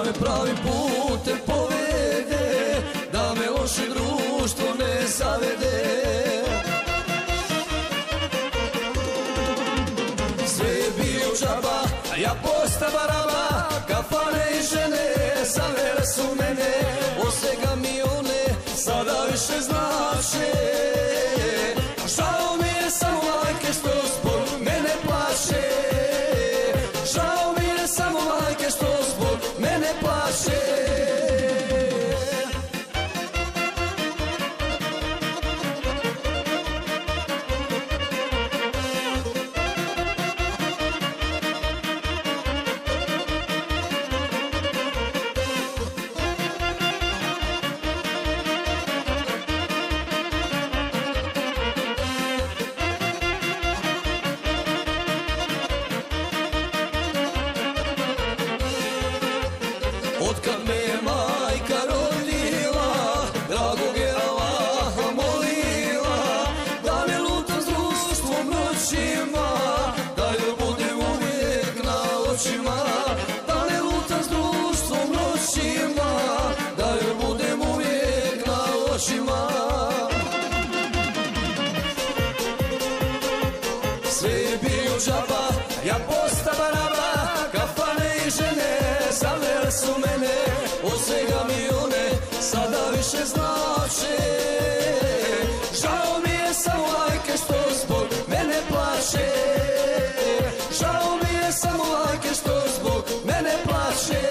me pravim putem povede, da me loše društvo ne zavede. Sve je bio džaba, ja posta baraba, kafane i žene zavele su mene. Od svega mi one sada više znače. Žao mi je samo majke što zbog mene plače. Žao mi je samo majke što zbog mene plače. Otkad me je majka rodila, dragog je Allaha molila, da ne lutam s društvom noćima, da joj budem uvijek na očima. Da ne lutam s društvom noćima, da joj budem uvijek na očima. Sve je bio džaba, ja posta baraba, kafane i žene zavele su mene. Od svega mi one sada više znače. Žao mi je samo majke što zbog mene plače. Žao mi je samo majke što zbog mene plače.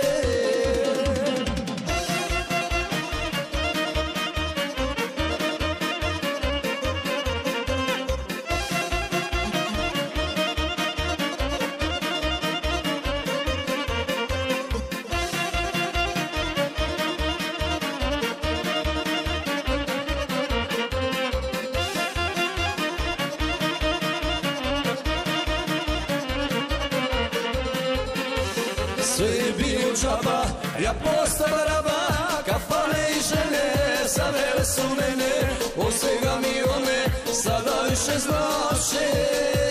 Sve je bio džaba, ja posta baraba, kafane i žene zavele su mene. Od svega mi one sada više znače.